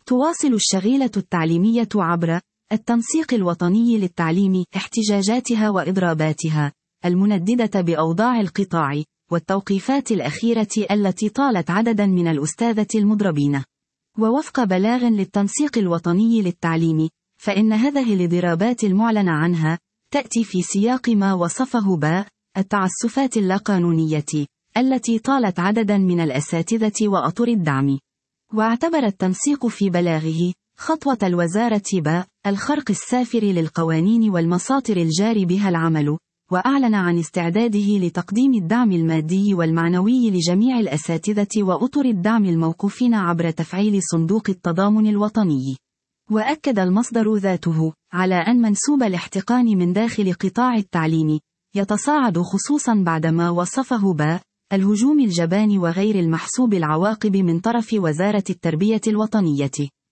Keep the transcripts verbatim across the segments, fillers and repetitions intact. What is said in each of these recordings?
تواصل الشغيلة التعليمية عبر التنسيق الوطني للتعليم احتجاجاتها وإضراباتها المنددة بأوضاع القطاع والتوقيفات الأخيرة التي طالت عددا من الأستاذة المضربين. ووفق بلاغ للتنسيق الوطني للتعليم، فإن هذه الاضرابات المعلن عنها تأتي في سياق ما وصفه باء التعسفات اللاقانونية التي طالت عددا من الأساتذة وأطر الدعم. واعتبر التنسيق في بلاغه خطوة الوزارة باء الخرق السافر للقوانين والمساطر الجاري بها العمل، وأعلن عن استعداده لتقديم الدعم المادي والمعنوي لجميع الأساتذة وأطر الدعم الموقوفين عبر تفعيل صندوق التضامن الوطني. وأكد المصدر ذاته على أن منسوب الاحتقان من داخل قطاع التعليم يتصاعد، خصوصا بعدما وصفه باء الهجوم الجبان وغير المحسوب العواقب من طرف وزارة التربية الوطنية.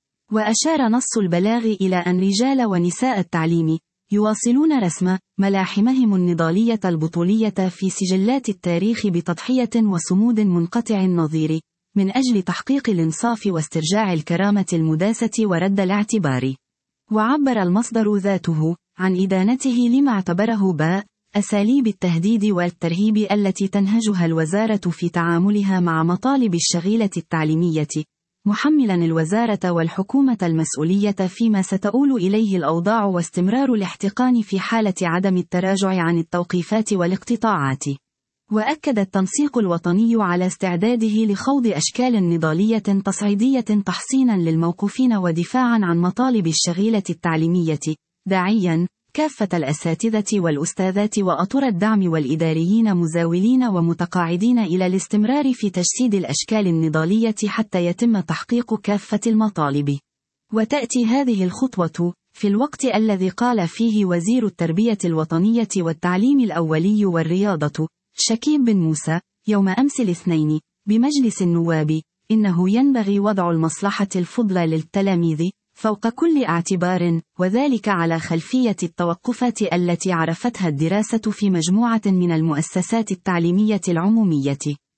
وأشار نص البلاغ إلى أن رجال ونساء التعليم يواصلون رسم ملاحمهم النضالية البطولية في سجلات التاريخ بتضحية وصمود منقطع النظير من أجل تحقيق الإنصاف واسترجاع الكرامة المداسة ورد الاعتبار. وعبر المصدر ذاته عن إدانته لما اعتبره باء أساليب التهديد والترهيب التي تنهجها الوزارة في تعاملها مع مطالب الشغيلة التعليمية، محملا الوزارة والحكومة المسؤولية فيما ستؤول إليه الأوضاع واستمرار الاحتقان في حالة عدم التراجع عن التوقيفات والاقتطاعات. وأكد التنسيق الوطني على استعداده لخوض أشكال نضالية تصعيدية تحصينا للموقوفين ودفاعا عن مطالب الشغيلة التعليمية، داعيا كافة الأساتذة والأستاذات وأطر الدعم والإداريين مزاولين ومتقاعدين إلى الاستمرار في تجسيد الأشكال النضالية حتى يتم تحقيق كافة المطالب. وتأتي هذه الخطوة في الوقت الذي قال فيه وزير التربية الوطنية والتعليم الأولي والرياضة شكيب بن موسى يوم أمس الاثنين بمجلس النواب إنه ينبغي وضع المصلحة الفضلى للتلاميذ فوق كل اعتبار، وذلك على خلفية التوقفات التي عرفتها الدراسة في مجموعة من المؤسسات التعليمية العمومية.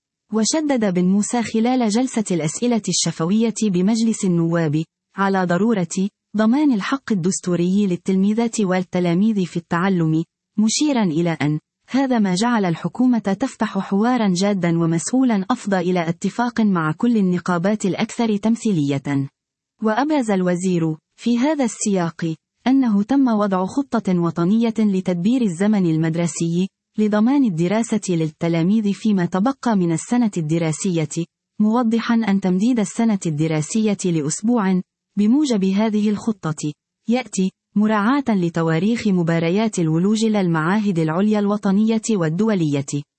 وشدد بن موسى خلال جلسة الأسئلة الشفوية بمجلس النواب على ضرورة ضمان الحق الدستوري للتلميذات والتلاميذ في التعلم، مشيرا إلى أن هذا ما جعل الحكومة تفتح حوارا جادا ومسؤولا أفضى إلى اتفاق مع كل النقابات الأكثر تمثيلية. وأبرز الوزير في هذا السياق أنه تم وضع خطة وطنية لتدبير الزمن المدرسي لضمان الدراسة للتلاميذ فيما تبقى من السنة الدراسية، موضحا أن تمديد السنة الدراسية لأسبوع بموجب هذه الخطة يأتي مراعاة لتواريخ مباريات الولوج للمعاهد العليا الوطنية والدولية.